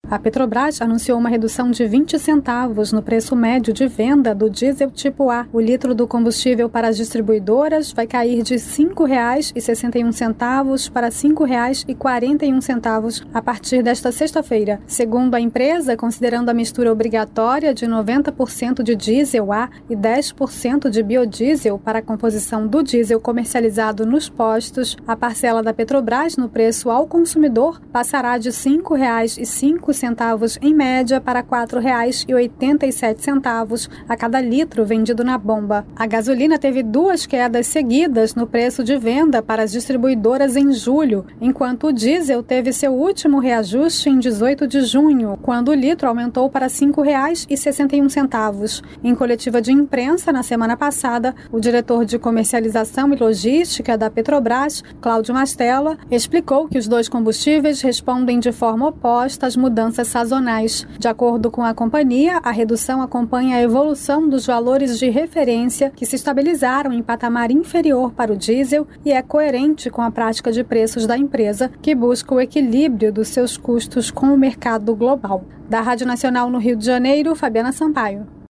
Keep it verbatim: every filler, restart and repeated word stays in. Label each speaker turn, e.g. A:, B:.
A: A Petrobras anunciou uma redução de vinte centavos no preço médio de venda do diesel tipo A. O litro do combustível para as distribuidoras vai cair de cinco reais e sessenta e um centavos para cinco reais e quarenta e um centavos a partir desta sexta-feira. Segundo a empresa, considerando a mistura obrigatória de noventa por cento de diesel A e dez por cento de biodiesel para a composição do diesel comercializado nos postos, a parcela da Petrobras no preço ao consumidor passará de cinco reais e cinco centavos em média para quatro reais e oitenta e sete centavos a cada litro vendido na bomba. A gasolina teve duas quedas seguidas no preço de venda para as distribuidoras em julho, enquanto o diesel teve seu último reajuste em dezoito de junho, quando o litro aumentou para cinco reais e sessenta e um centavos. Em coletiva de imprensa na semana passada, o diretor de comercialização e logística da Petrobras, Cláudio Mastella, explicou que os dois combustíveis respondem de forma oposta às mudanças sazonais. De acordo com a companhia, a redução acompanha a evolução dos valores de referência que se estabilizaram em patamar inferior para o diesel e é coerente com a prática de preços da empresa, que busca o equilíbrio dos seus custos com o mercado global. Da Rádio Nacional no Rio de Janeiro, Fabiana Sampaio.